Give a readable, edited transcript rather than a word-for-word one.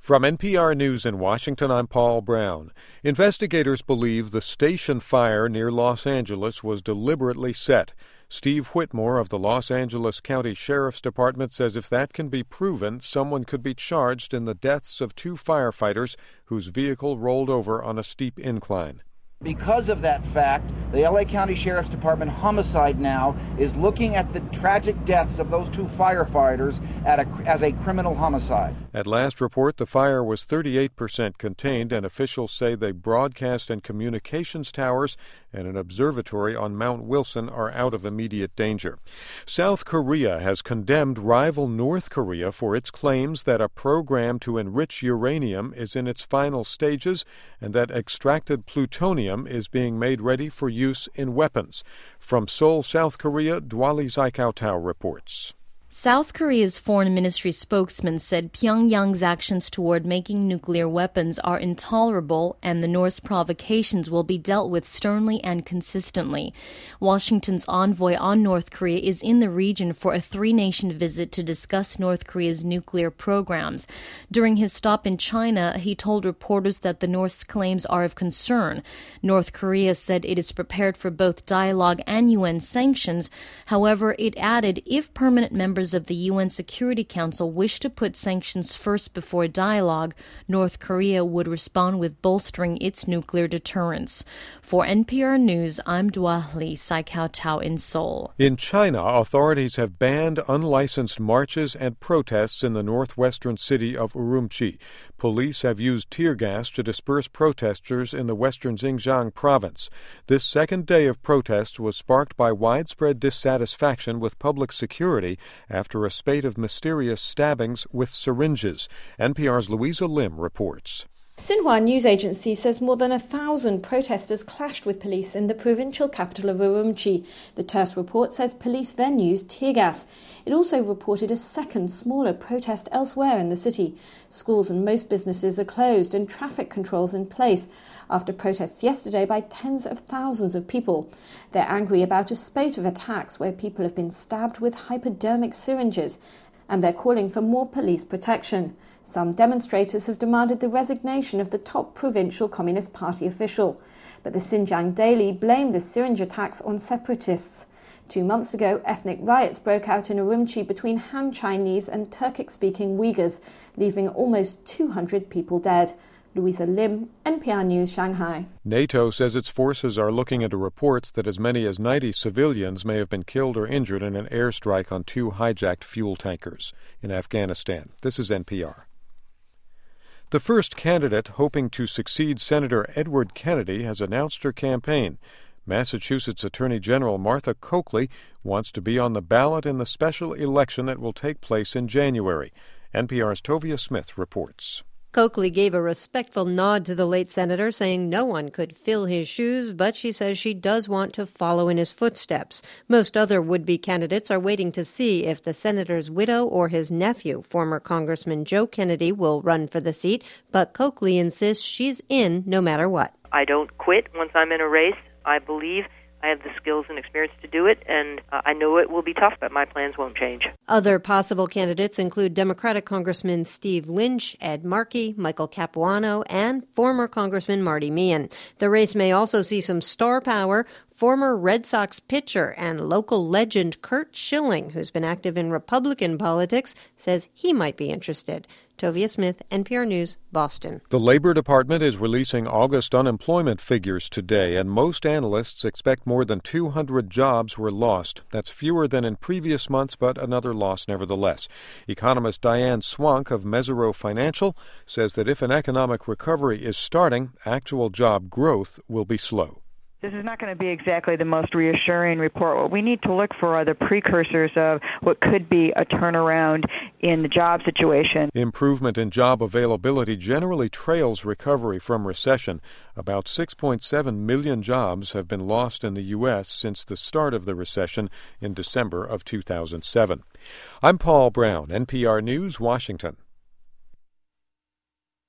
From NPR News in Washington, I'm Paul Brown. Investigators believe the station fire near Los Angeles was deliberately set. Steve Whitmore of the Los Angeles County Sheriff's Department says if that can be proven, someone could be charged in the deaths of two firefighters whose vehicle rolled over on a steep incline. Because of that fact, the LA County Sheriff's Department homicide now is looking at the tragic deaths of those two firefighters as a criminal homicide. At last report, the fire was 38% contained, and officials say the broadcast and communications towers and an observatory on Mount Wilson are out of immediate danger. South Korea has condemned rival North Korea for its claims that a program to enrich uranium is in its final stages and that extracted plutonium is being made ready for use in weapons. From Seoul, South Korea, Dwali Zaikautau reports. South Korea's foreign ministry spokesman said Pyongyang's actions toward making nuclear weapons are intolerable and the North's provocations will be dealt with sternly and consistently. Washington's envoy on North Korea is in the region for a three-nation visit to discuss North Korea's nuclear programs. During his stop in China, he told reporters that the North's claims are of concern. North Korea said it is prepared for both dialogue and UN sanctions. However, it added if permanent members of the UN Security Council wish to put sanctions first before dialogue, North Korea would respond with bolstering its nuclear deterrence. For NPR News, I'm Dwali Zaikautau in Seoul. In China, authorities have banned unlicensed marches and protests in the northwestern city of Urumqi. Police have used tear gas to disperse protesters in the western Xinjiang province. This second day of protests was sparked by widespread dissatisfaction with public security after a spate of mysterious stabbings with syringes. NPR's Louisa Lim reports. Xinhua news agency says more than 1,000 protesters clashed with police in the provincial capital of Urumqi. The TASS report says police then used tear gas. It also reported a second, smaller protest elsewhere in the city. Schools and most businesses are closed and traffic controls in place after protests yesterday by tens of thousands of people. They're angry about a spate of attacks where people have been stabbed with hypodermic syringes, and they're calling for more police protection. Some demonstrators have demanded the resignation of the top provincial Communist Party official. But the Xinjiang Daily blamed the syringe attacks on separatists. 2 months ago, ethnic riots broke out in Urumqi between Han Chinese and Turkic-speaking Uyghurs, leaving almost 200 people dead. Louisa Lim, NPR News, Shanghai. NATO says its forces are looking into reports that as many as 90 civilians may have been killed or injured in an airstrike on two hijacked fuel tankers in Afghanistan. This is NPR. The first candidate hoping to succeed Senator Edward Kennedy has announced her campaign. Massachusetts Attorney General Martha Coakley wants to be on the ballot in the special election that will take place in January. NPR's Tovia Smith reports. Coakley gave a respectful nod to the late senator, saying no one could fill his shoes, but she says she does want to follow in his footsteps. Most other would-be candidates are waiting to see if the senator's widow or his nephew, former Congressman Joe Kennedy, will run for the seat, but Coakley insists she's in no matter what. I don't quit once I'm in a race. I believe I have the skills and experience to do it, and I know it will be tough, but my plans won't change. Other possible candidates include Democratic Congressman Steve Lynch, Ed Markey, Michael Capuano, and former Congressman Marty Meehan. The race may also see some star power. Former Red Sox pitcher and local legend Curt Schilling, who's been active in Republican politics, says he might be interested. Tovia Smith, NPR News, Boston. The Labor Department is releasing August unemployment figures today, and most analysts expect more than 200 jobs were lost. That's fewer than in previous months, but another loss nevertheless. Economist Diane Swank of Mesirow Financial says that if an economic recovery is starting, actual job growth will be slow. This is not going to be exactly the most reassuring report. What we need to look for are the precursors of what could be a turnaround in the job situation. Improvement in job availability generally trails recovery from recession. About 6.7 million jobs have been lost in the U.S. since the start of the recession in December of 2007. I'm Paul Brown, NPR News, Washington.